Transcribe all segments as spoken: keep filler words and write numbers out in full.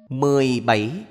mười bảy.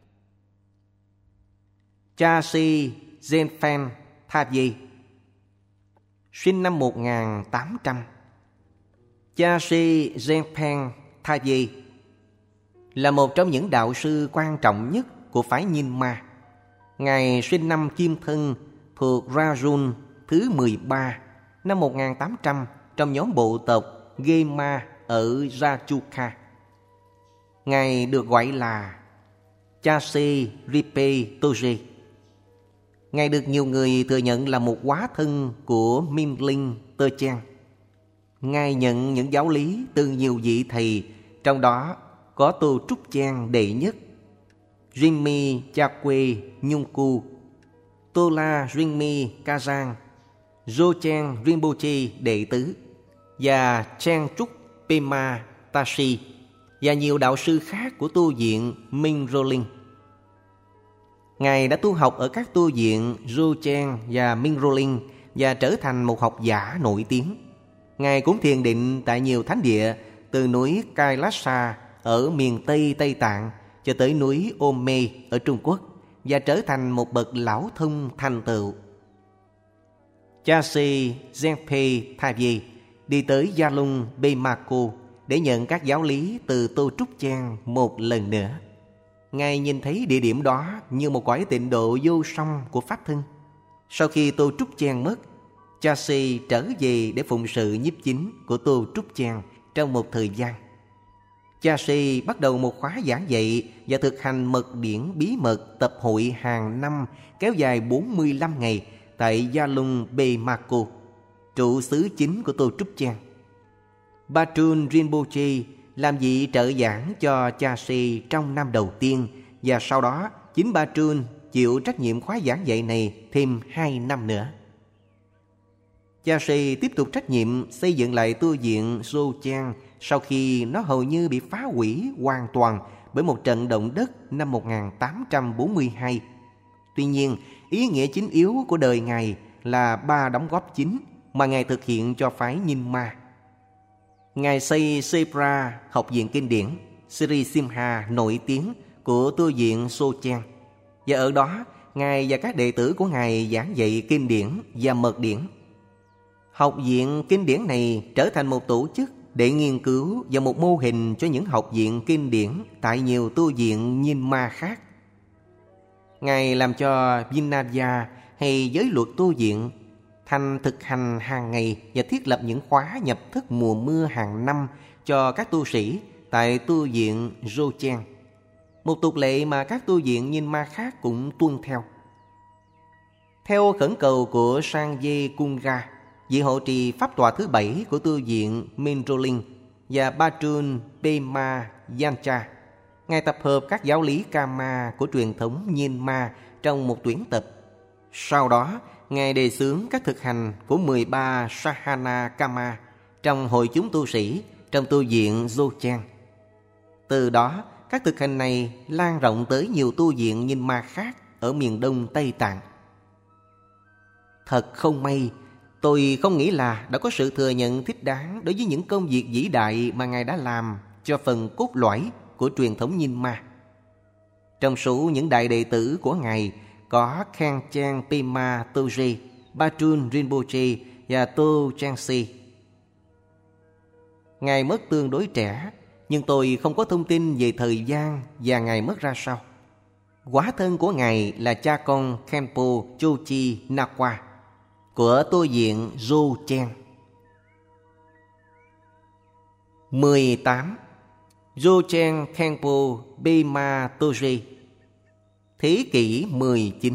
Chasi Genphen Thapyi, sinh năm một nghìn tám trăm. Chasi Genphen Thapyi là một trong những đạo sư quan trọng nhất của phái Nyingma. Ngài sinh năm Kim Thân thuộc Rajun thứ mười ba năm một nghìn tám trăm trong nhóm bộ tộc Gema ở Rajuka. Ngài được gọi là Chasi Ripe Toji. Ngài được nhiều người thừa nhận là một hóa thân của Minling Tơ Chan. Ngài nhận những giáo lý từ nhiều vị thầy, trong đó có Tô Trúc Chan đệ nhất, Rinmi Chakwe Nhungku, Tola Rinmi Kazan, Dzogchen Rinpoche đệ tứ và Chan Trúc Pema Tashi và nhiều đạo sư khác của tu viện Minroling. Ngài đã tu học ở các tu viện Dzogchen và Minroling và trở thành một học giả nổi tiếng. Ngài cũng thiền định tại nhiều thánh địa, từ núi Kailasa ở miền Tây Tây Tạng cho tới núi Ome ở Trung Quốc, và trở thành một bậc lão thông thành tựu. Chasi Genpei Thapyi đi tới Gia Lung Bemako để nhận các giáo lý từ Tô Trúc Chan một lần nữa. Ngài nhìn thấy địa điểm đó như một cõi tịnh độ vô song của Pháp thân. Sau khi Tô Trúc Chan mất, Chasi trở về để phụng sự nhiếp chính của Tô Trúc Chan trong một thời gian. Chasi bắt đầu một khóa giảng dạy và thực hành mật điển bí mật tập hội hàng năm kéo dài bốn mươi lăm ngày tại Gia Lung Bemako, trụ xứ chính của Tô Trúc Chan. Bachun Rinpoche làm vị trợ giảng cho Chasi trong năm đầu tiên, và sau đó chính Bachun chịu trách nhiệm khóa giảng dạy này thêm hai năm nữa. Chasi tiếp tục trách nhiệm xây dựng lại tu viện Dzogchen sau khi nó hầu như bị phá hủy hoàn toàn bởi một trận động đất năm một nghìn tám trăm bốn mươi hai. Tuy nhiên, ý nghĩa chính yếu của đời Ngài là ba đóng góp chính mà Ngài thực hiện cho phái Nyingma. Ngài xây Sepra, học viện kinh điển, Sri Simha nổi tiếng của tu viện Dzogchen, và ở đó Ngài và các đệ tử của Ngài giảng dạy kinh điển và mật điển. Học viện kinh điển này trở thành một tổ chức để nghiên cứu và một mô hình cho những học viện kinh điển tại nhiều tu viện Nyingma khác. Ngài làm cho Vinaya hay giới luật tu viện thành thực hành hàng ngày và thiết lập những khóa nhập thức mùa mưa hàng năm cho các tu sĩ tại tu viện Dzogchen, một tục lệ mà các tu viện Nyingma khác cũng tuân theo. Theo khẩn cầu của Sangye Kunga, vị hộ trì pháp tọa thứ bảy của tu viện Minroling, và Bachun Pema Yancha, Ngài tập hợp các giáo lý Kama của truyền thống Nyingma trong một tuyển tập. Sau đó, Ngài đề xướng các thực hành của mười ba Sahana Kama trong hội chúng tu sĩ trong tu viện Dzogchen. Từ đó, các thực hành này lan rộng tới nhiều tu viện Nyingma khác ở miền Đông Tây Tạng. Thật không may, tôi không nghĩ là đã có sự thừa nhận thích đáng đối với những công việc vĩ đại mà Ngài đã làm cho phần cốt lõi của truyền thống Nyingma. Trong số những đại đệ tử của Ngài có Khenchen Pema Toji, Bachun Rinpoche và To Changsi. Ngài mất tương đối trẻ, nhưng tôi không có thông tin về thời gian và Ngài mất ra sao. Hóa thân của Ngài là cha con Khenpo Chochi Nakwa của tu viện Dzogchen. mười tám. Dzogchen Khenpo Pema Toji, thế kỷ mười chín.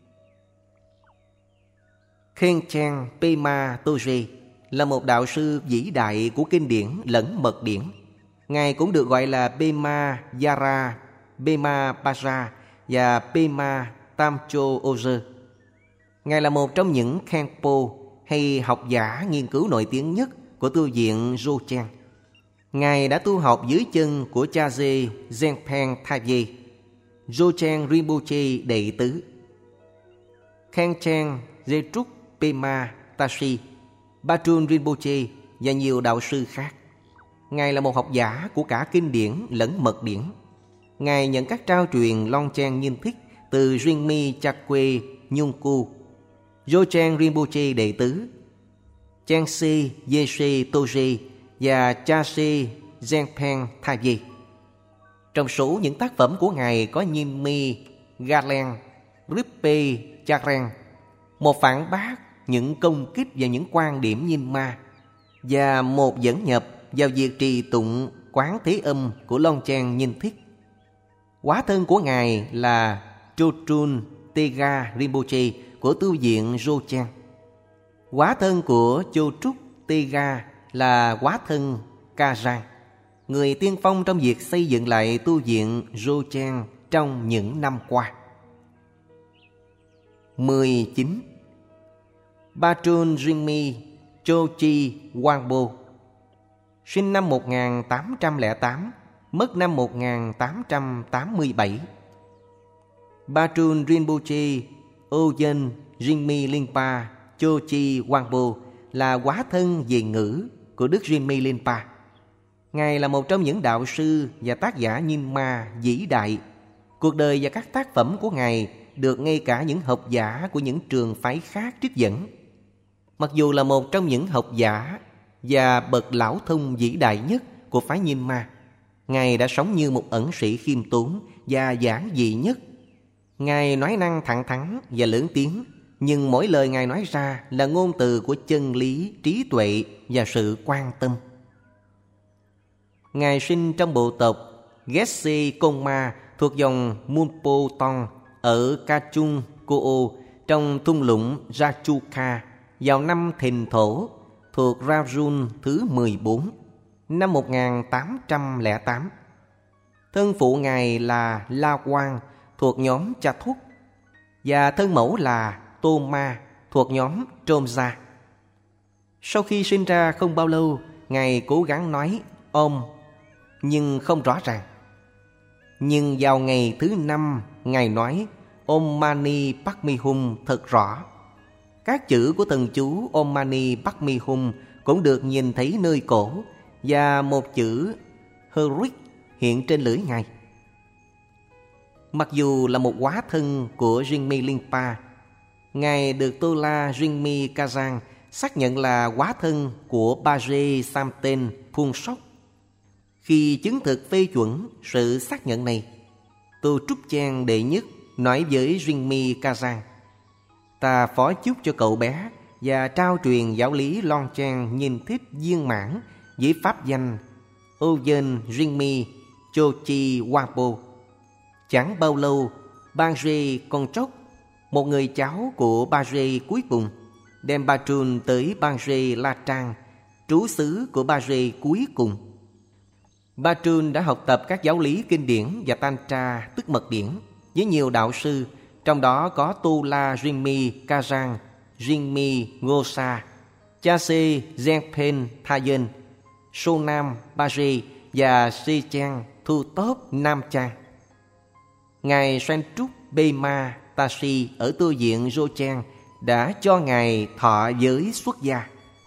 Khenchen Pema Toji là một đạo sư vĩ đại của kinh điển lẫn mật điển. Ngài cũng được gọi là Pema Yara, Pema Paja và Pema Tamcho Ozer. Ngài là một trong những Khenpo hay học giả nghiên cứu nổi tiếng nhất của tu viện Dzogchen. Ngài đã tu học dưới chân của Chasi Genpei Thapyi, Dzogchen Rinpoche đệ tứ, Khenchen Zetruk Pema Tashi, Bachun Rinpoche và nhiều đạo sư khác. Ngài là một học giả của cả kinh điển lẫn mật điển. Ngài nhận các trao truyền Longchen Nhiên Thích từ Rinmi Chakwe Nyungku, Dzogchen Rinpoche đệ tứ, Chense Yeshe Toje và Chase Zengpen Thaye. Trong số những tác phẩm của Ngài có Nyingmi Galen, Rippe Charen, một phản bác những công kích và những quan điểm Nyingma, và một dẫn nhập vào việc trì tụng Quán Thế Âm của Longchen Nhiên Thích. Hóa thân của Ngài là Chotrul Tega Rinpoche của tu viện Dzogchen. Hóa thân của Chotrul Tega là hóa thân Kajang, người tiên phong trong việc xây dựng lại tu viện Dzogchen trong những năm qua. mười chín. Bachun Rinmi Chochi Wangpo, sinh năm một nghìn tám trăm lẻ tám, mất năm một nghìn tám trăm tám mươi bảy. Bachun Rinpoche Oyen Rinmi Linpa Chochi Wangpo là hóa thân về ngữ của Đức Rinmi Linpa. Ngài là một trong những đạo sư và tác giả Nyingma vĩ đại. Cuộc đời và các tác phẩm của Ngài được ngay cả những học giả của những trường phái khác trích dẫn. Mặc dù là một trong những học giả và bậc lão thông vĩ đại nhất của phái Nyingma, Ngài đã sống như một ẩn sĩ khiêm tốn và giản dị nhất. Ngài nói năng thẳng thắn và lớn tiếng, nhưng mỗi lời Ngài nói ra là ngôn từ của chân lý, trí tuệ và sự quan tâm. Ngài sinh trong bộ tộc Geshe Konma thuộc dòng Munpo Tong ở Kachung Koo trong thung lũng Rachuka vào năm Thìn Thổ thuộc Rajun thứ mười bốn, năm một nghìn tám trăm lẻ tám. Thân phụ Ngài là La Quang thuộc nhóm Cha Thúc và thân mẫu là Tô Ma thuộc nhóm Tromsa. Sau khi sinh ra không bao lâu, Ngài cố gắng nói Om nhưng không rõ ràng. Nhưng vào ngày thứ năm, Ngài nói Om Mani Padme Hum thật rõ. Các chữ của thần chú Om Mani Padme Hum cũng được nhìn thấy nơi cổ, và một chữ Hric hiện trên lưỡi Ngài. Mặc dù là một hóa thân của Rinmi Linpa, Ngài được Tola Rinmi Kajang xác nhận là hóa thân của Baje Samten Phuntsok. Khi chứng thực phê chuẩn sự xác nhận này, Tô Trúc Trang đệ nhất nói với Rinmi Kajang: ta phó chúc cho cậu bé và trao truyền giáo lý Longchen Nhiên Thích viên mãn với pháp danh Oyen Rinmi Chochi Wangpo. Chẳng bao lâu, Bangre Konchok, một người cháu của Bangre cuối cùng, đem Bachun tới Bangre La Trang, trú xứ của Bangre cuối cùng. Bachun đã học tập các giáo lý kinh điển và Tantra tức mật điển với nhiều đạo sư, trong đó có Tola Rinmi Kajang, Rinmi Ngosa, Chase Zengpen Thayen, Sonam Bangre và Sechang Thu Tốt Nam Chang. Ngài Santruk Bema Tashi ở tu viện Dzogchen đã cho Ngài thọ giới xuất gia.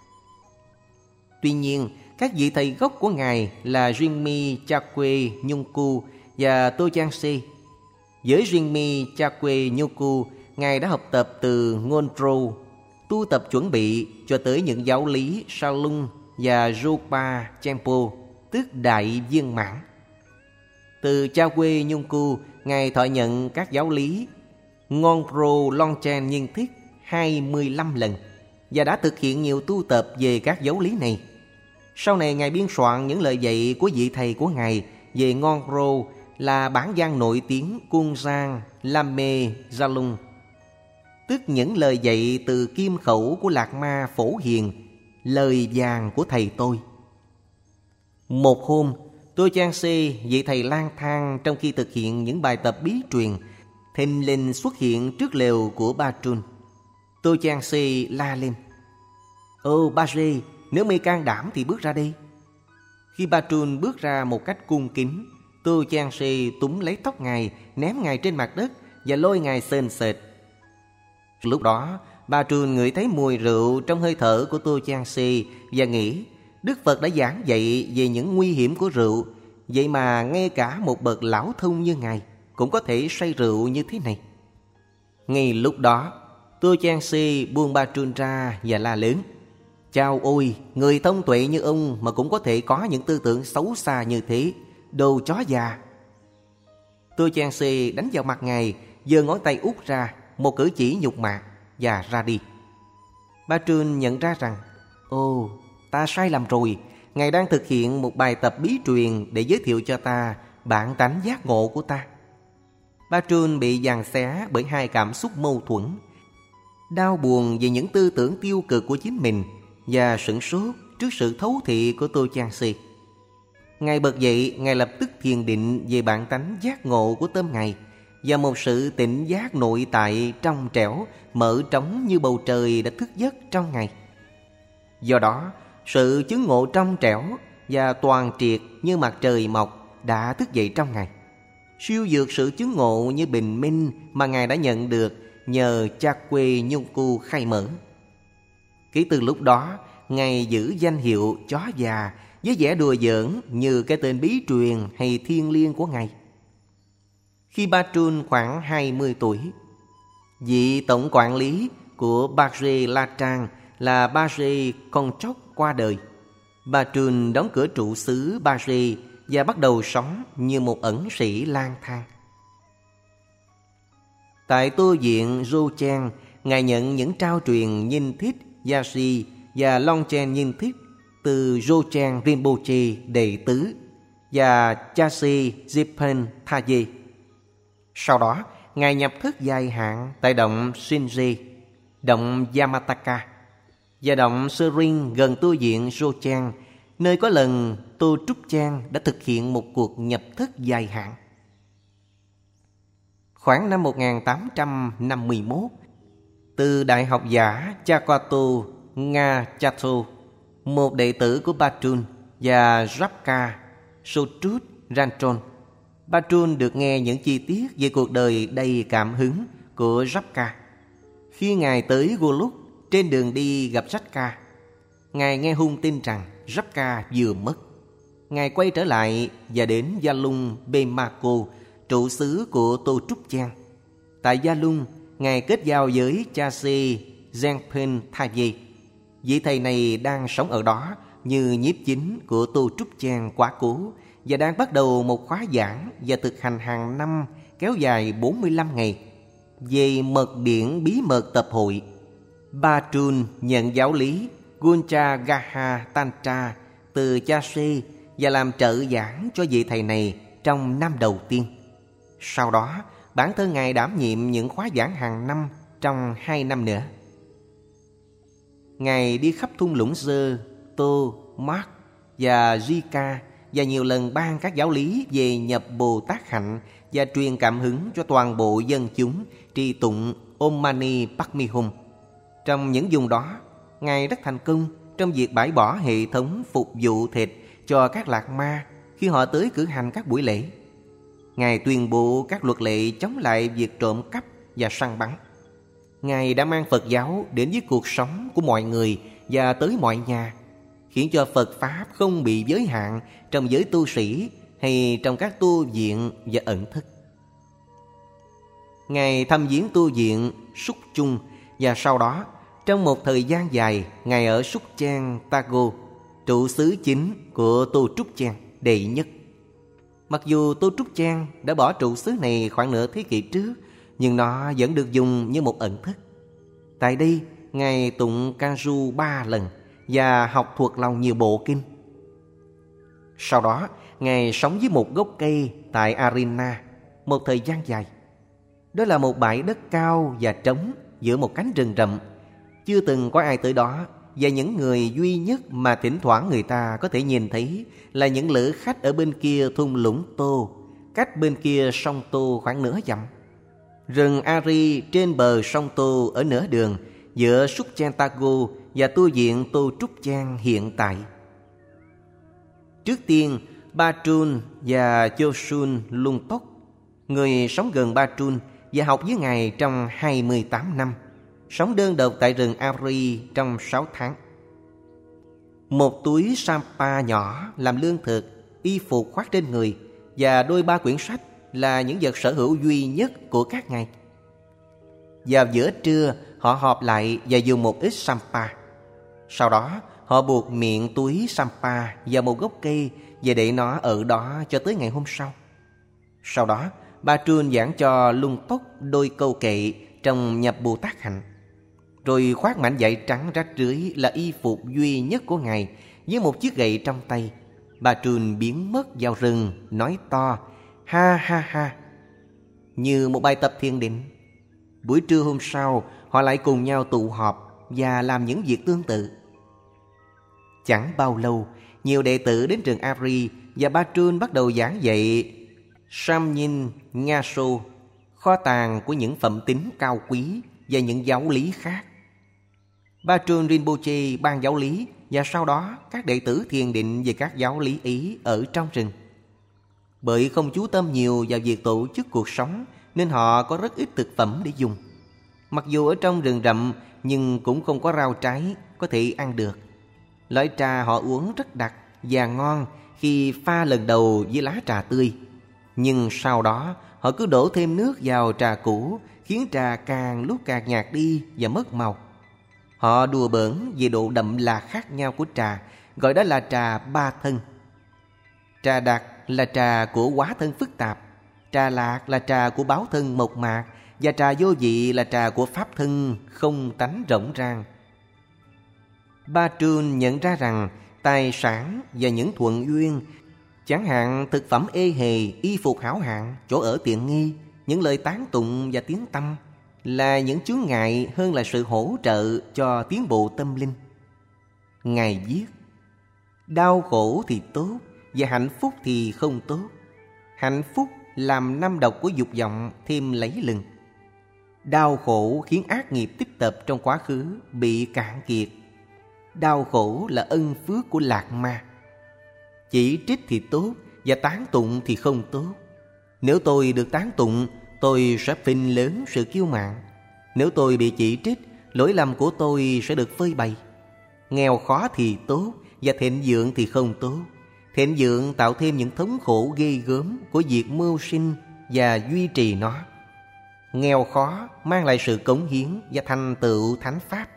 Tuy nhiên, các vị thầy gốc của Ngài là Rinmi Chakwe Nyungku và Tochangse. Với Rinmi Chakwe Nyungku, Ngài đã học tập từ Ngondro, tu tập chuẩn bị cho tới những giáo lý Salung và Rupa Chenpo, tức đại viên mãn. Từ Chakwe Nyungku, Ngài thọ nhận các giáo lý Ngondro Longchen Nhiên Thích hai mươi lăm lần và đã thực hiện nhiều tu tập về các giáo lý này. Sau này Ngài biên soạn những lời dạy của vị thầy của Ngài về Ngondro là bản văn nổi tiếng Cung Giang Lame Zalung, tức những lời dạy từ kim khẩu của Lạc Ma Phổ Hiền, lời vàng của thầy tôi. Một hôm, tôi Chan Se, vị thầy lang thang trong khi thực hiện những bài tập bí truyền, thình lình xuất hiện trước lều của Bachun. Tôi Chan Se la lên: "Ô Baje, nếu mày can đảm thì bước ra đây." Khi Bachun bước ra một cách cung kính, tôi Chan Se túm lấy tóc Ngài, ném Ngài trên mặt đất và lôi Ngài sền sệt. Lúc đó, Bachun ngửi thấy mùi rượu trong hơi thở của tôi Chan Se và nghĩ Đức Phật đã giảng dạy về những nguy hiểm của rượu, Vậy mà ngay cả một bậc lão thông như ngài cũng có thể say rượu như thế này. Ngay lúc đó, Tô Chan Si buông ba trun ra và la lớn: Chao ôi, người thông tuệ như ông mà cũng có thể có những tư tưởng xấu xa như thế, đồ chó già. Tô Chan Si đánh vào mặt ngài, giơ ngón tay út ra, một cử chỉ nhục mạ, và ra đi. Ba Trun nhận ra rằng: Ồ, ta sai lầm rồi. Ngài đang thực hiện một bài tập bí truyền để giới thiệu cho ta bản tánh giác ngộ của ta. Ba Trun bị giằng xé bởi hai cảm xúc mâu thuẫn: đau buồn về những tư tưởng tiêu cực của chính mình và sửng sốt trước sự thấu thị của Tô Chan Si. Ngài bật dậy, Ngài lập tức thiền định về bản tánh giác ngộ của tâm Ngài và một sự tỉnh giác nội tại trong trẻo, mở trống như bầu trời đã thức giấc trong Ngài. Do đó, sự chứng ngộ trong trẻo và toàn triệt như mặt trời mọc đã thức dậy trong Ngài, siêu vượt sự chứng ngộ như bình minh mà Ngài đã nhận được nhờ cha quê nhung cu khai mở. Kể từ lúc đó, Ngài giữ danh hiệu chó già với vẻ đùa giỡn như cái tên bí truyền hay thiêng liêng của Ngài. Khi Ba Trun khoảng hai mươi tuổi, vị tổng quản lý của Barre La Trang là Barre Conchok qua đời. Ba Trun đóng cửa trụ xứ Barre và bắt đầu sống như một ẩn sĩ lang thang. Tại tu viện Rochen, Ngài nhận những trao truyền Nhìn Thích Yasi và Longchen Nhìn Thích từ Rochen Rinpoche đệ tứ và Chasi Jipen Thaye. Sau đó, Ngài nhập thất dài hạn tại động Shinje, động Yamataka và động Serin gần tu viện Rochen, nơi có lần Tô Trúc Trang đã thực hiện một cuộc nhập thất dài hạn. Khoảng năm một nghìn tám trăm năm mươi mốt, từ đại học giả Chakato Nga Chato, một đệ tử của Ba Trun, và Rapka Sotrut Ranchon, Ba Trun được nghe những chi tiết về cuộc đời đầy cảm hứng của Rapka. Khi Ngài tới Golok, trên đường đi gặp Rapka, Ngài nghe hung tin rằng Rapka vừa mất. Ngài quay trở lại và đến Gia Lung Bemako, trụ xứ của Tô Trúc Trang. Tại Gia Lung, Ngài kết giao với Chase Zengpen Thaye. Vị thầy này đang sống ở đó như nhiếp chính của Tô Trúc Trang quá cố và đang bắt đầu một khóa giảng và thực hành hàng năm kéo dài bốn mươi lăm ngày về mật điển bí mật tập hội. Ba Trun nhận giáo lý Guncha Gaha Tantra từ Chase và làm trợ giảng cho vị thầy này trong năm đầu tiên. Sau đó, bản thân Ngài đảm nhiệm những khóa giảng hàng năm trong hai năm nữa. Ngài đi khắp thung lũng Dơ, Tô, Mark và Zika và nhiều lần ban các giáo lý về nhập Bồ Tát hạnh và truyền cảm hứng cho toàn bộ dân chúng trì tụng Om Mani Padme Hum. Trong những vùng đó, Ngài rất thành công trong việc bãi bỏ hệ thống phục vụ thịt cho các lạc ma khi họ tới cử hành các buổi lễ. Ngài tuyên bố các luật lệ chống lại việc trộm cắp và săn bắn. Ngài đã mang Phật giáo đến với cuộc sống của mọi người và tới mọi nhà, khiến cho Phật Pháp không bị giới hạn trong giới tu sĩ hay trong các tu viện và ẩn thức. Ngài thăm viếng tu viện Súc Chung và sau đó, trong một thời gian dài, Ngài ở Súc Trang Tago, trụ xứ chính của Tô Trúc Trang đệ nhất. Mặc dù Tô Trúc Trang đã bỏ trụ xứ này khoảng nửa thế kỷ trước, nhưng nó vẫn được dùng như một ẩn thức. Tại đây, Ngài tụng Kanju ba lần và học thuộc lòng nhiều bộ kinh. Sau đó, Ngài sống dưới một gốc cây tại Arena một thời gian dài. Đó là một bãi đất cao và trống giữa một cánh rừng rậm. Chưa từng có ai tới đó, và những người duy nhất mà thỉnh thoảng người ta có thể nhìn thấy là những lữ khách ở bên kia thung lũng Tô, cách bên kia sông Tô khoảng nửa dặm. Rừng Ari trên bờ sông Tô ở nửa đường giữa Sukchentago và tu viện Tô Trúc Trang hiện tại. Trước tiên, Ba Trun và Chosun Lung Tốc, người sống gần Ba Trun và học với Ngài trong hai mươi tám năm, sống đơn độc tại rừng Ari trong sáu tháng. Một túi sampa nhỏ làm lương thực y phục khoác trên người và đôi ba quyển sách là những vật sở hữu duy nhất của các ngài. Vào giữa trưa, họ họp lại và dùng một ít sampa. Sau đó, họ buộc miệng túi sampa vào một gốc cây và để nó ở đó cho tới ngày hôm sau. Sau đó, Ba Trun giảng cho Lung Tốc đôi câu kệ trong nhập Bồ Tát hạnh. Rồi khoác mảnh vải trắng rách rưới là y phục duy nhất của ngài, với một chiếc gậy trong tay. Ba Trun biến mất vào rừng, nói to ha ha ha như một bài tập thiền định. Buổi trưa hôm sau, họ lại cùng nhau tụ họp và làm những việc tương tự. Chẳng bao lâu, nhiều đệ tử đến trường Ari và Ba Trun bắt đầu giảng dạy Samyin Ngaso, kho tàng của những phẩm tính cao quý và những giáo lý khác. Ba Trun Rinpoche ban giáo lý và sau đó các đệ tử thiền định về các giáo lý ấy ở trong rừng. Bởi không chú tâm nhiều vào việc tổ chức cuộc sống nên họ có rất ít thực phẩm để dùng. Mặc dù ở trong rừng rậm nhưng cũng không có rau trái có thể ăn được. Loại trà họ uống rất đặc và ngon khi pha lần đầu với lá trà tươi. Nhưng sau đó họ cứ đổ thêm nước vào trà cũ, khiến trà càng lúc càng nhạt đi và mất màu. Họ đùa bỡn về độ đậm là khác nhau của trà, gọi đó là trà ba thân. Trà đặc là trà của hóa thân phức tạp, trà lạc là trà của báo thân mộc mạc, và trà vô vị là trà của pháp thân không tánh rộng ràng. Ba Trun nhận ra rằng tài sản và những thuận duyên, chẳng hạn thực phẩm ê hề, y phục hảo hạng, chỗ ở tiện nghi, những lời tán tụng và tiếng tăm là những chướng ngại hơn là sự hỗ trợ cho tiến bộ tâm linh. Ngài viết: đau khổ thì tốt và hạnh phúc thì không tốt. Hạnh phúc làm năm độc của dục vọng thêm lấy lừng. Đau khổ khiến ác nghiệp tích tập trong quá khứ bị cạn kiệt. Đau khổ là ân phước của lạc ma. Chỉ trích thì tốt và tán tụng thì không tốt. Nếu tôi được tán tụng, tôi sẽ phình lớn sự kiêu mạn. Nếu tôi bị chỉ trích, lỗi lầm của tôi sẽ được phơi bày. Nghèo khó thì tốt và thịnh vượng thì không tốt. Thịnh vượng tạo thêm những thống khổ ghê gớm của việc mưu sinh và duy trì nó. Nghèo khó mang lại sự cống hiến và thành tựu thánh pháp.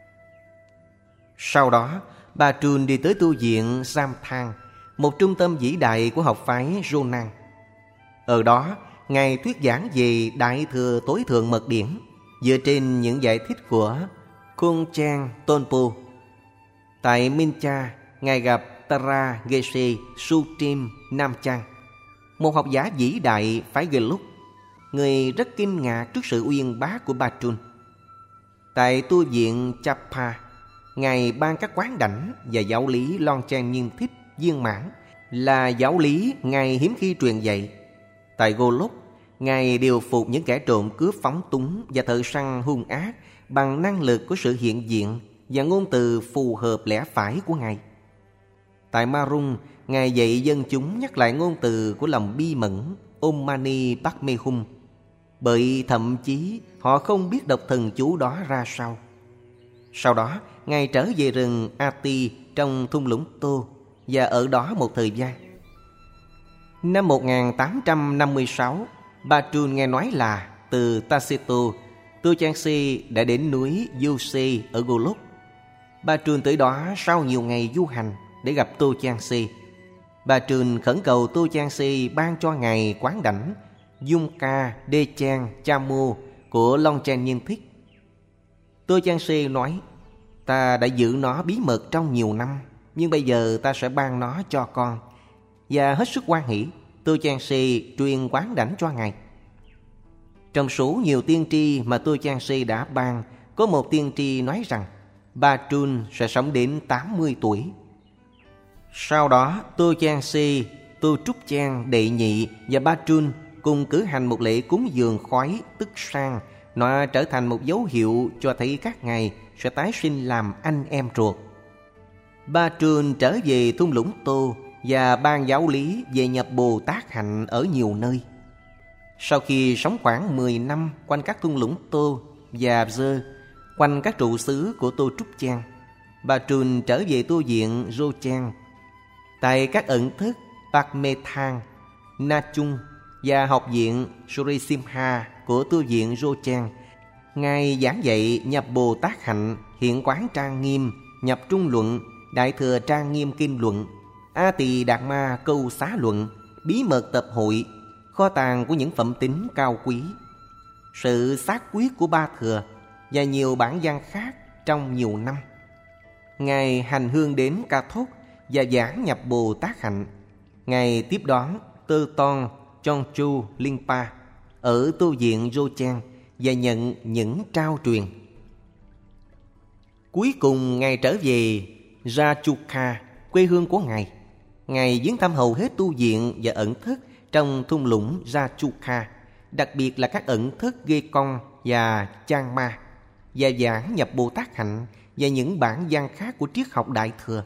Sau đó, Ba Trun đi tới tu viện Samthang, một trung tâm vĩ đại của học phái Jonan. Ở đó, Ngài thuyết giảng về Đại Thừa Tối Thượng Mật Điển dựa trên những giải thích của Khonchen Tonpo. Tại Mincha, Ngài gặp Tara Geshe Sutrim Namchang, một học giả vĩ đại phái Gelug. Người rất kinh ngạc trước sự uyên bác của Ba Trun. Tại tu viện Chapa, Ngài ban các quán đảnh và giáo lý Longchen Nhiên Thích viên mãn là giáo lý Ngài hiếm khi truyền dạy. Tại Golok, Ngài điều phục những kẻ trộm cướp phóng túng và thợ săn hung ác bằng năng lực của sự hiện diện và ngôn từ phù hợp lẽ phải của Ngài. Tại Marung, Ngài dạy dân chúng nhắc lại ngôn từ của lòng bi mẫn Om Mani Padme Hum, bởi thậm chí họ không biết đọc thần chú đó ra sao. Sau đó, Ngài trở về rừng Ati trong thung lũng Tô và ở đó một thời gian. Năm một nghìn tám trăm năm mươi sáu, Ba Trun nghe nói là từ Taseto, Tu Chan Si đã đến núi Yuse ở Golok. Ba Trun tới đó sau nhiều ngày du hành để gặp Tu Chan Si. Ba Trun khẩn cầu Tu Chan Si ban cho Ngài quán đảnh Dung Ca Đê Chan Chamu của Longchen Nhiên Thích. Tu Chan Si nói: ta đã giữ nó bí mật trong nhiều năm, nhưng bây giờ ta sẽ ban nó cho con. Và hết sức hoan hỷ, Tu Chan Si truyền quán đảnh cho Ngài. Trong số nhiều tiên tri mà Tu Chan Si đã ban, có một tiên tri nói rằng Ba Trun sẽ sống đến tám mươi tuổi. Sau đó, Tu Chan Si, Tu Trúc Chan đệ nhị và Ba Trun cùng cử hành một lễ cúng dường khói tức sang. Nó trở thành một dấu hiệu cho thấy các ngài sẽ tái sinh làm anh em ruột. Ba Trun trở về thung lũng Tô và ban giáo lý về nhập Bồ Tát hạnh ở nhiều nơi. Sau khi sống khoảng mười năm quanh các thung lũng Tô và Dơ, quanh các trụ xứ của Tô Trúc Chan, Ba Trun trở về tu viện Rô Chan. Tại các ẩn thất, Pakmethang, Na Chung và học viện Surisimha của tu viện Rochen. Ngài giảng dạy nhập Bồ Tát Hạnh, Hiện Quán Trang Nghiêm, nhập Trung Luận, Đại Thừa Trang Nghiêm Kinh Luận, A Tỳ Đạt Ma Câu Xá Luận, Bí Mật Tập Hội, kho tàng của những phẩm tính cao quý, sự xác quyết của Ba Thừa và nhiều bản văn khác trong nhiều năm. Ngài hành hương đến Ca Thốt và giảng nhập Bồ Tát Hạnh. Ngài tiếp đón Tơ Ton Chonchu Linpa ở tu viện Rochen và nhận những trao truyền. Cuối cùng Ngài trở về Rachuka, quê hương của Ngài. Ngài viếng thăm hầu hết tu viện và ẩn thất trong thung lũng Rachuka, đặc biệt là các ẩn thất Ghê Công và Chang Ma, và giảng nhập Bồ Tát Hạnh và những bản văn khác của triết học Đại Thừa.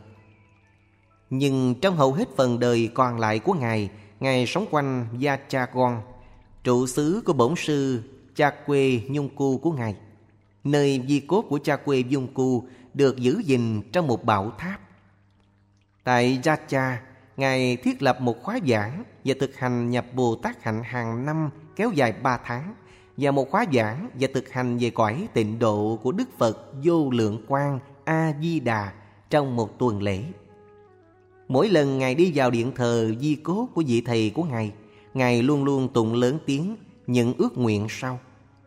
Nhưng trong hầu hết phần đời còn lại của Ngài, Ngài sống quanh Yachagon, trụ xứ của bổn sư Chakwe Nhung-cu của Ngài, nơi di cốt của Chakwe Nhung-cu được giữ gìn trong một bảo tháp. Tại Yacha, Ngài thiết lập một khóa giảng và thực hành nhập Bồ Tát Hạnh hàng năm kéo dài ba tháng, và một khóa giảng và thực hành về cõi tịnh độ của Đức Phật Vô Lượng Quang A-di-đà trong một tuần lễ. Mỗi lần Ngài đi vào điện thờ di cốt của vị thầy của Ngài, Ngài luôn luôn tụng lớn tiếng những ước nguyện sau: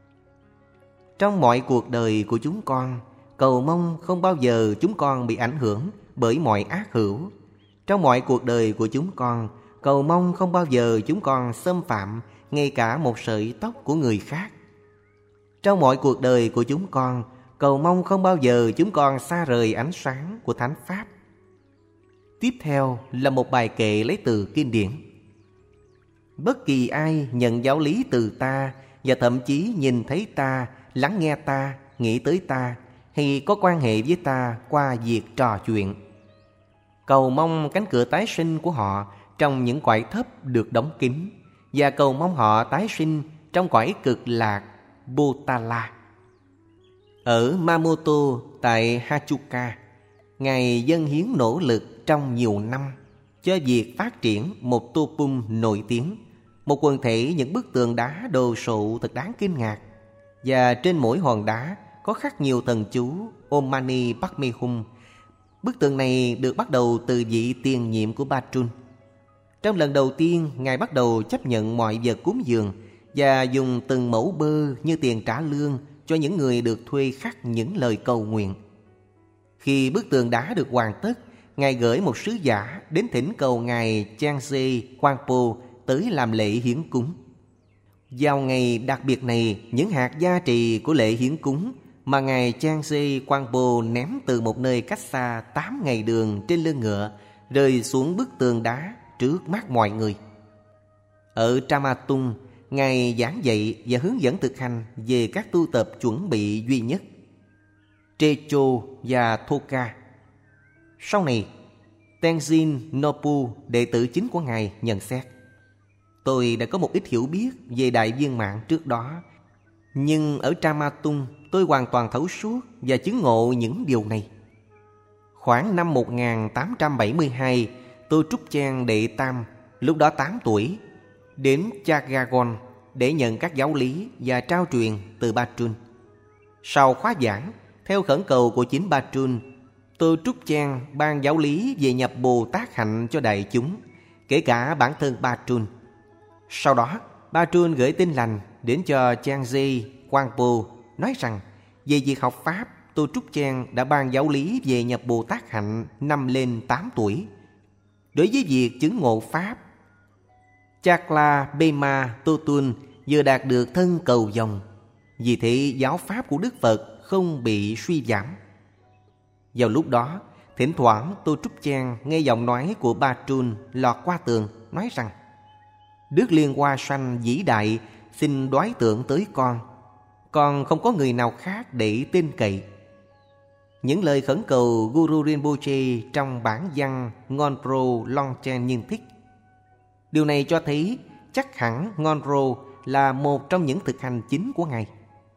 trong mọi cuộc đời của chúng con, cầu mong không bao giờ chúng con bị ảnh hưởng bởi mọi ác hữu. Trong mọi cuộc đời của chúng con, cầu mong không bao giờ chúng con xâm phạm ngay cả một sợi tóc của người khác. Trong mọi cuộc đời của chúng con, cầu mong không bao giờ chúng con xa rời ánh sáng của Thánh Pháp. Tiếp theo là một bài kệ lấy từ kinh điển: bất kỳ ai nhận giáo lý từ ta và thậm chí nhìn thấy ta, lắng nghe ta, nghĩ tới ta hay có quan hệ với ta qua việc trò chuyện, cầu mong cánh cửa tái sinh của họ trong những cõi thấp được đóng kín, và cầu mong họ tái sinh trong cõi cực lạc Botala. Ở Mamoto tại Hachuka, Ngài dâng hiến nỗ lực trong nhiều năm cho việc phát triển một topum nổi tiếng, một quần thể những bức tường đá đồ sộ thật đáng kinh ngạc, và trên mỗi hòn đá có khắc nhiều thần chú Om Mani Padme Hum. Bức tường này được bắt đầu từ vị tiền nhiệm của Batrun. Trong lần đầu tiên, Ngài bắt đầu chấp nhận mọi vật cúng dường và dùng từng mẫu bơ như tiền trả lương cho những người được thuê khắc những lời cầu nguyện. Khi bức tường đá được hoàn tất, Ngài gửi một sứ giả đến thỉnh cầu Ngài Changse Quangpo tới làm lễ hiến cúng. Vào ngày đặc biệt này, những hạt gia trì của lễ hiến cúng mà Ngài Changse Quangpo ném từ một nơi cách xa tám ngày đường trên lưng ngựa rơi xuống bức tường đá trước mắt mọi người. Ở Tramatung, Ngài giảng dạy và hướng dẫn thực hành về các tu tập chuẩn bị duy nhất, Trecho và Thoka. Sau này, Tenzin Nopu, đệ tử chính của Ngài, nhận xét: tôi đã có một ít hiểu biết về Đại Viên Mãn trước đó, nhưng ở Tramatung tôi hoàn toàn thấu suốt và chứng ngộ những điều này. Khoảng năm một nghìn tám trăm bảy mươi hai, tôi Trúc Trang đệ tam, lúc đó tám tuổi, đến Chagagon để nhận các giáo lý và trao truyền từ Batrun. Sau khóa giảng, theo khẩn cầu của chính Batrun, tôi Trúc Trang ban giáo lý về nhập Bồ Tát Hạnh cho đại chúng, kể cả bản thân Batrun. Sau đó, Batrun gửi tin lành đến cho Changse Quangpo, nói rằng về việc học Pháp, tôi Trúc Trang đã ban giáo lý về nhập Bồ Tát Hạnh năm lên tám tuổi. Đối với việc chứng ngộ Pháp, Chakla Bema Totun vừa đạt được thân cầu vồng, vì thế giáo Pháp của Đức Phật không bị suy giảm. Vào lúc đó, thỉnh thoảng tôi Trúc Trang nghe giọng nói của Batrun lọt qua tường, nói rằng: Đức Liên Hoa Sanh vĩ đại xin đoái tượng tới con, con không có người nào khác để tin cậy. Những lời khẩn cầu Guru Rinpoche trong bản văn Ngonpro Longchen Nhiên Thích. Điều này cho thấy chắc hẳn Ngonpro là một trong những thực hành chính của Ngài.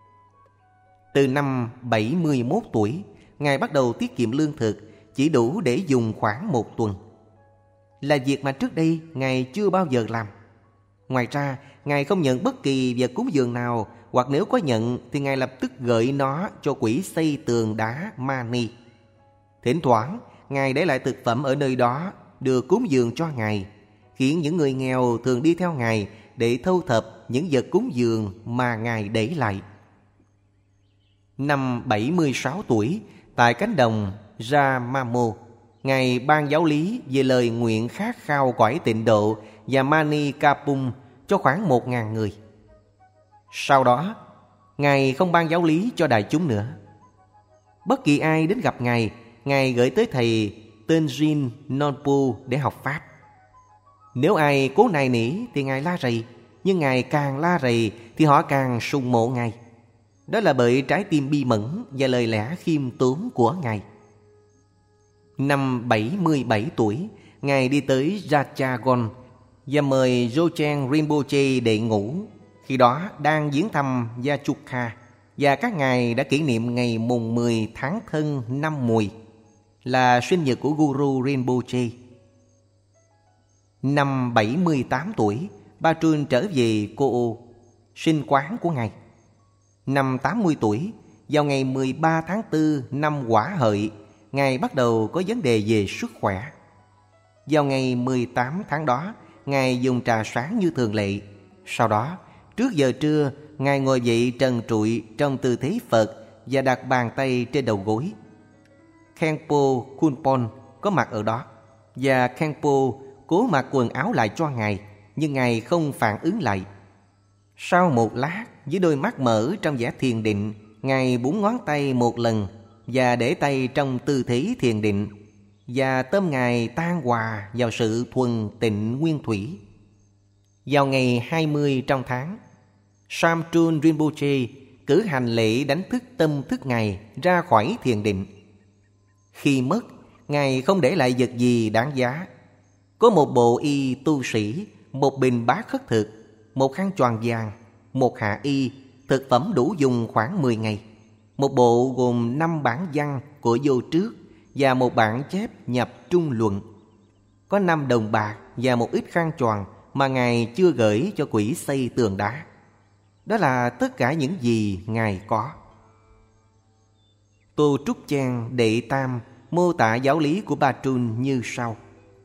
Từ năm bảy mươi mốt tuổi, Ngài bắt đầu tiết kiệm lương thực, chỉ đủ để dùng khoảng một tuần. là việc mà trước đây Ngài chưa bao giờ làm. Ngoài ra, Ngài không nhận bất kỳ vật cúng dường nào, hoặc nếu có nhận thì Ngài lập tức gửi nó cho quỹ xây tường đá Mani. Thỉnh thoảng, Ngài để lại thực phẩm ở nơi đó được cúng dường cho Ngài, khiến những người nghèo thường đi theo Ngài để thâu thập những vật cúng dường mà Ngài để lại. Năm bảy mươi sáu tuổi, tại cánh đồng Ramamo, Ngài ban giáo lý về lời nguyện khát khao cõi tịnh độ và Mani Kapung cho khoảng một ngàn người. Sau đó, Ngài không ban giáo lý cho đại chúng nữa. Bất kỳ ai đến gặp Ngài, Ngài gửi tới thầy Tenzin Nonpo để học Pháp. Nếu ai cố nài nỉ thì Ngài la rầy, nhưng Ngài càng la rầy thì họ càng sùng mộ Ngài. Đó là bởi trái tim bi mẫn và lời lẽ khiêm tốn của Ngài. Năm bảy mươi bảy tuổi, Ngài đi tới Ratchagon và mời Dzogchen Rinpoche để ngủ. Khi đó đang viếng thăm Yachukha, và các ngài đã kỷ niệm ngày mùng mười tháng Thân năm Mùi, là sinh nhật của Guru Rinpoche. Năm bảy mươi tám tuổi, Batrul trở về Cô Ô, sinh quán của Ngài. Năm tám mươi tuổi, vào ngày mười ba tháng tư năm Quả Hợi, Ngài bắt đầu có vấn đề về sức khỏe. Vào ngày mười tám tháng đó, Ngài dùng trà sáng như thường lệ. Sau đó, trước giờ trưa, Ngài ngồi dậy trần trụi trong tư thế Phật và đặt bàn tay trên đầu gối. Khenpo Kunpon có mặt ở đó, và Khenpo cố mặc quần áo lại cho Ngài, nhưng Ngài không phản ứng lại. Sau một lát, với đôi mắt mở trong vẻ thiền định, Ngài búng ngón tay một lần và để tay trong tư thế thiền định, và tâm Ngài tan hòa vào sự thuần tịnh nguyên thủy. Vào ngày hai mươi trong tháng, Samtrul Rinpoche cử hành lễ đánh thức tâm thức Ngài ra khỏi thiền định. Khi mất, Ngài không để lại vật gì đáng giá. Có một bộ y tu sĩ, một bình bát khất thực, một khăn choàng vàng, một hạ y, thực phẩm đủ dùng khoảng mười ngày. Một bộ gồm năm bản văn của Vô Trước và một bản chép nhập Trung Luận. Có năm đồng bạc và một ít khăn choàng mà Ngài chưa gửi cho quỹ xây tường đá. Đó là tất cả những gì Ngài có. Tô Trúc Trang Đệ Tam mô tả giáo lý của Batrul như sau.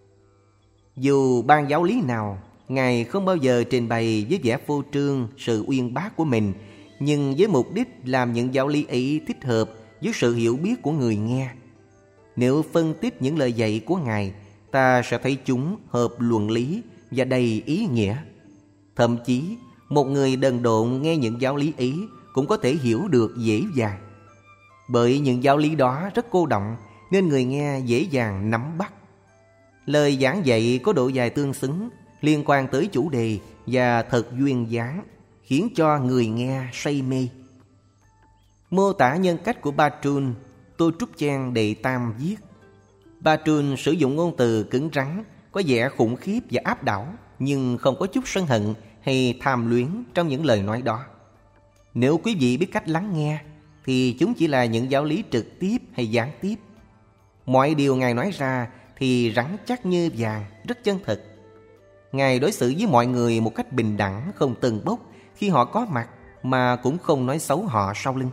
Dù ban giáo lý nào, Ngài không bao giờ trình bày với vẻ phô trương sự uyên bác của mình, nhưng với mục đích làm những giáo lý ấy thích hợp với sự hiểu biết của người nghe. Nếu phân tích những lời dạy của Ngài, ta sẽ thấy chúng hợp luận lý và đầy ý nghĩa. Thậm chí, một người đần độn nghe những giáo lý ấy cũng có thể hiểu được dễ dàng. Bởi những giáo lý đó rất cô đọng nên người nghe dễ dàng nắm bắt. Lời giảng dạy có độ dài tương xứng, liên quan tới chủ đề và thật duyên dáng, khiến cho người nghe say mê. Mô tả nhân cách của Batrul, Tô Trúc Trang Đệ Tam viết: Batrul sử dụng ngôn từ cứng rắn, có vẻ khủng khiếp và áp đảo, nhưng không có chút sân hận hay tham luyến trong những lời nói đó. Nếu quý vị biết cách lắng nghe, thì chúng chỉ là những giáo lý trực tiếp hay gián tiếp. Mọi điều Ngài nói ra thì rắn chắc như vàng, rất chân thật. Ngài đối xử với mọi người một cách bình đẳng, không tâng bốc khi họ có mặt, mà cũng không nói xấu họ sau lưng.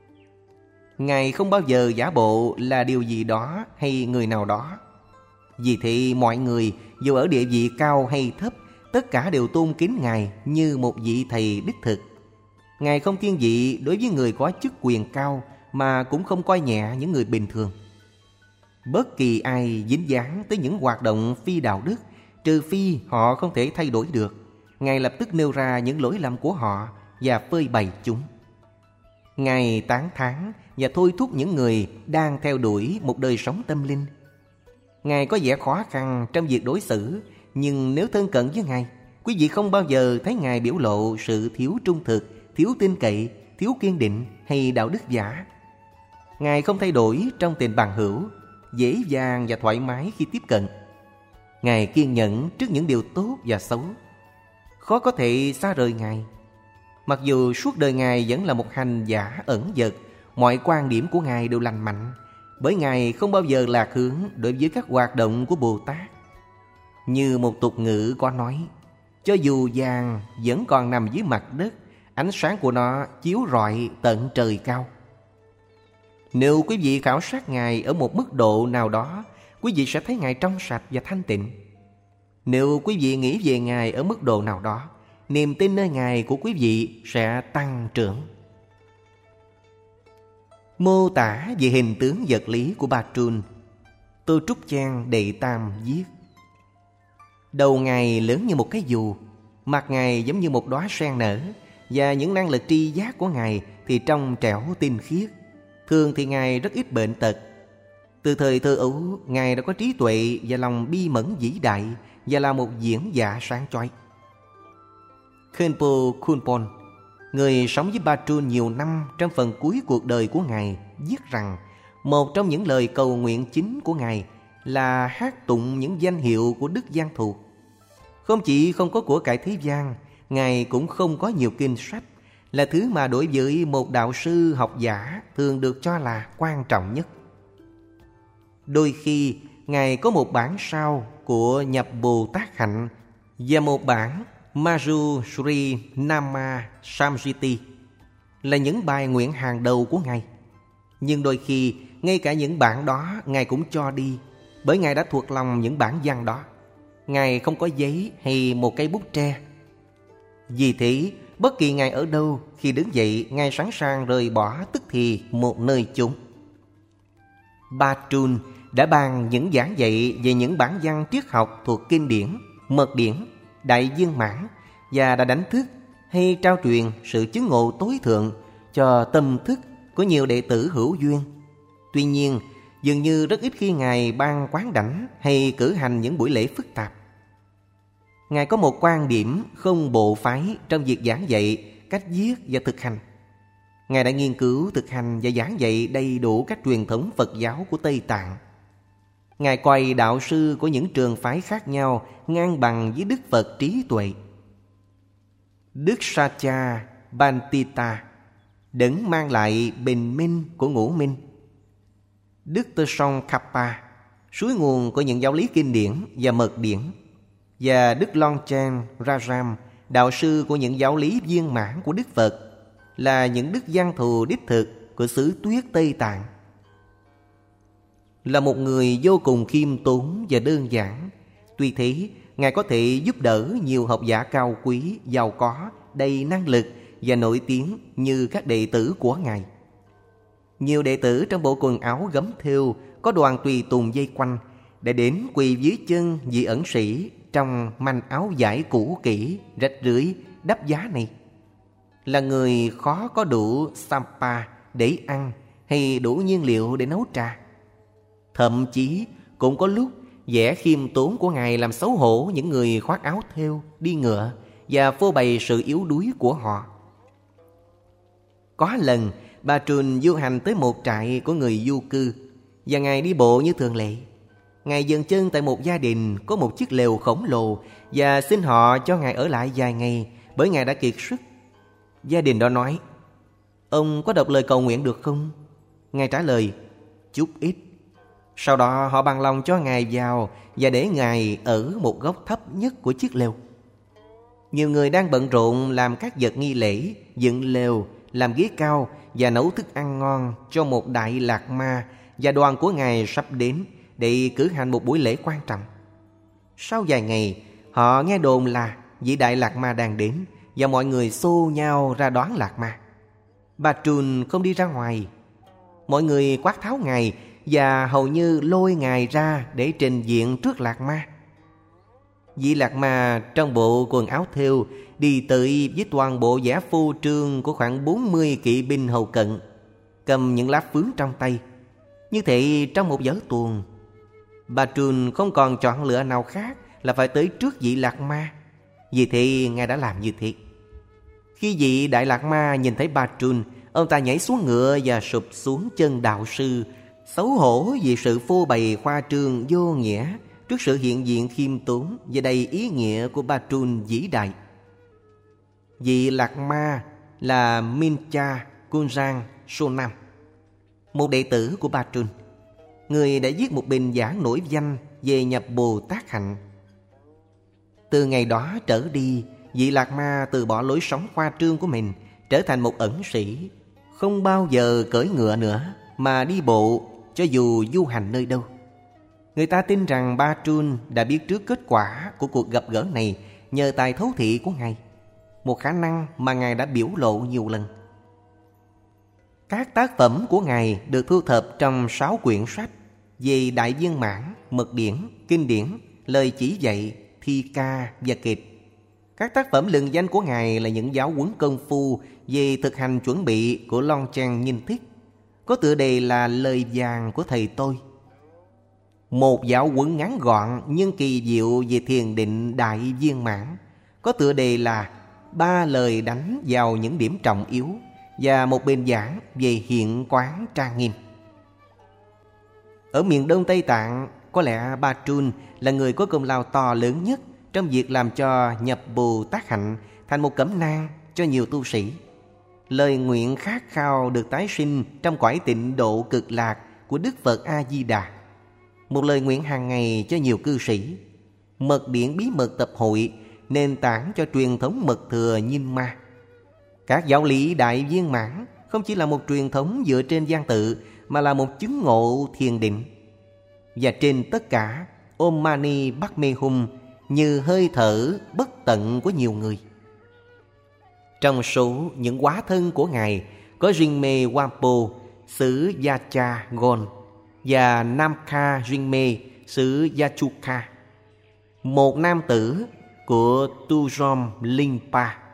Ngài không bao giờ giả bộ là điều gì đó hay người nào đó. Vì thế mọi người, dù ở địa vị cao hay thấp, tất cả đều tôn kính Ngài như một vị thầy đích thực. Ngài không thiên vị đối với người có chức quyền cao, mà cũng không coi nhẹ những người bình thường. Bất kỳ ai dính dáng tới những hoạt động phi đạo đức, trừ phi họ không thể thay đổi được, Ngài lập tức nêu ra những lỗi lầm của họ và phơi bày chúng. Ngài tán thán và thôi thúc những người đang theo đuổi một đời sống tâm linh. Ngài có vẻ khó khăn trong việc đối xử, nhưng nếu thân cận với Ngài, quý vị không bao giờ thấy Ngài biểu lộ sự thiếu trung thực, thiếu tin cậy, thiếu kiên định hay đạo đức giả. Ngài không thay đổi trong tình bằng hữu, dễ dàng và thoải mái khi tiếp cận. Ngài kiên nhẫn trước những điều tốt và xấu, khó có thể xa rời Ngài. Mặc dù suốt đời Ngài vẫn là một hành giả ẩn dật, mọi quan điểm của Ngài đều lành mạnh, bởi Ngài không bao giờ lạc hướng đối với các hoạt động của Bồ Tát. Như một tục ngữ có nói, cho dù vàng vẫn còn nằm dưới mặt đất, ánh sáng của nó chiếu rọi tận trời cao. Nếu quý vị khảo sát Ngài ở một mức độ nào đó, quý vị sẽ thấy Ngài trong sạch và thanh tịnh. Nếu quý vị nghĩ về Ngài ở mức độ nào đó, niềm tin nơi Ngài của quý vị sẽ tăng trưởng. Mô tả về hình tướng vật lý của Ba Trun, Tô Trúc Trang Đệ Tam viết: đầu Ngài lớn như một cái dù, mặt Ngài giống như một đóa sen nở, và những năng lực tri giác của Ngài thì trong trẻo tinh khiết. Thường thì Ngài rất ít bệnh tật. Từ thời thơ ấu, Ngài đã có trí tuệ và lòng bi mẫn vĩ đại, và là một diễn giả sáng chói. Khenpo Khunpon, người sống với Ba Trun nhiều năm trong phần cuối cuộc đời của Ngài, viết rằng một trong những lời cầu nguyện chính của Ngài là hát tụng những danh hiệu của Đức Văn Thù. Không chỉ không có của cải thế gian, Ngài cũng không có nhiều kinh sách, là thứ mà đối với một đạo sư học giả thường được cho là quan trọng nhất. Đôi khi, Ngài có một bản sao của Nhập Bồ Tát Hạnh và một bản Maju Sri Nama Samjiti, là những bài nguyện hàng đầu của Ngài. Nhưng đôi khi, ngay cả những bản đó Ngài cũng cho đi, bởi Ngài đã thuộc lòng những bản văn đó. Ngài không có giấy hay một cây bút tre. Vì thế, bất kỳ Ngài ở đâu, khi đứng dậy, Ngài sẵn sàng rời bỏ tức thì một nơi chốn. Ba Trun đã ban những giảng dạy về những bản văn triết học thuộc kinh điển, mật điển, đại viên mãn, và đã đánh thức hay trao truyền sự chứng ngộ tối thượng cho tâm thức của nhiều đệ tử hữu duyên. Tuy nhiên, dường như rất ít khi Ngài ban quán đảnh hay cử hành những buổi lễ phức tạp. Ngài có một quan điểm không bộ phái trong việc giảng dạy, cách viết và thực hành. Ngài đã nghiên cứu, thực hành và giảng dạy đầy đủ các truyền thống Phật giáo của Tây Tạng. Ngài coi đạo sư của những trường phái khác nhau ngang bằng với Đức Phật trí tuệ. Đức Sacha Bantita, đấng mang lại bình minh của ngũ minh. Đức Tơ Song Kappa, suối nguồn của những giáo lý kinh điển và mật điển. Và Đức Longchen Rajam, đạo sư của những giáo lý viên mãn của Đức Phật, là những đức văn thù đích thực của xứ Tuyết Tây Tạng. Là một người vô cùng khiêm tốn và đơn giản, tuy thế Ngài có thể giúp đỡ nhiều học giả cao quý, giàu có, đầy năng lực và nổi tiếng như các đệ tử của Ngài. Nhiều đệ tử trong bộ quần áo gấm thêu, có đoàn tùy tùng dây quanh, để đến quỳ dưới chân vị ẩn sĩ trong manh áo vải cũ kỹ, rách rưới, đắp giá này. Là người khó có đủ sampa để ăn hay đủ nhiên liệu để nấu trà. Thậm chí cũng có lúc vẻ khiêm tốn của Ngài làm xấu hổ những người khoác áo thêu, đi ngựa và phô bày sự yếu đuối của họ. Có lần, Ba Trun du hành tới một trại của người du cư, và Ngài đi bộ như thường lệ. Ngài dừng chân tại một gia đình có một chiếc lều khổng lồ và xin họ cho Ngài ở lại vài ngày, bởi Ngài đã kiệt sức. Gia đình đó nói: "Ông có đọc lời cầu nguyện được không?" Ngài trả lời: "Chút ít." Sau đó họ bằng lòng cho Ngài vào và để Ngài ở một góc thấp nhất của chiếc lều. Nhiều người đang bận rộn làm các vật nghi lễ, dựng lều, làm ghế cao và nấu thức ăn ngon cho một đại lạc ma, và đoàn của Ngài sắp đến để cử hành một buổi lễ quan trọng. Sau vài ngày, họ nghe đồn là vị đại lạc ma đang đến, và mọi người xô nhau ra đón lạc ma. Ba Trun không đi ra ngoài. Mọi người quát tháo Ngài và hầu như lôi Ngài ra để trình diện trước lạc ma. Vị lạc ma trong bộ quần áo thêu đi tới với toàn bộ vẻ phô trương của khoảng bốn mươi kỵ binh hầu cận, cầm những lá phướng trong tay, như thể trong một vở tuồng. Ba Trun không còn chọn lựa nào khác là phải tới trước vị lạc ma. Vì thế Ngài đã làm như thế. Khi vị đại lạc ma nhìn thấy Ba Trun, ông ta nhảy xuống ngựa và sụp xuống chân đạo sư, xấu hổ vì sự phô bày khoa trương vô nghĩa trước sự hiện diện khiêm tốn và đầy ý nghĩa của Ba Trun vĩ đại. Vị lạc ma là Mincha Kunjang Sonam, một đệ tử của Ba Trun, người đã viết một bình giảng nổi danh về Nhập Bồ Tát Hạnh. Từ ngày đó trở đi, vị Lạc Ma từ bỏ lối sống khoa trương của mình, trở thành một ẩn sĩ, không bao giờ cưỡi ngựa nữa, mà đi bộ cho dù du hành nơi đâu. Người ta tin rằng Ba Trun đã biết trước kết quả của cuộc gặp gỡ này nhờ tài thấu thị của Ngài, một khả năng mà Ngài đã biểu lộ nhiều lần. Các tác phẩm của Ngài được thu thập trong sáu quyển sách về Đại Viên Mãn, Mật Điển, Kinh Điển, Lời Chỉ Dạy, Thi Ca và Kịch. Các tác phẩm lừng danh của Ngài là những giáo huấn công phu về thực hành chuẩn bị của Longchen Nhiên Thích, có tựa đề là Lời Vàng của Thầy Tôi. Một giáo huấn ngắn gọn nhưng kỳ diệu về thiền định Đại Viên Mãn, có tựa đề là Ba Lời Đánh vào những điểm trọng yếu, và một bên giảng về hiện quán trang nghiêm. Ở miền Đông Tây Tạng, có lẽ Ba Trun là người có công lao to lớn nhất trong việc làm cho nhập Bồ Tát hạnh thành một cẩm nang cho nhiều tu sĩ. Lời nguyện khát khao được tái sinh trong cõi tịnh độ cực lạc của Đức Phật A-di-đà, một lời nguyện hàng ngày cho nhiều cư sĩ. Mật điển bí mật tập hội, nền tảng cho truyền thống mật thừa Nhiên Ma. Các giáo lý Đại Viên Mãn không chỉ là một truyền thống dựa trên văn tự, mà là một chứng ngộ thiền định. Và trên tất cả, Om Mani Padme Hum như hơi thở bất tận của nhiều người. Trong số những hóa thân của Ngài có Rinme Wampo, xứ Yacha Gon, và Namkha Rinme, xứ Yachuka, một nam tử của Tujom Lingpa.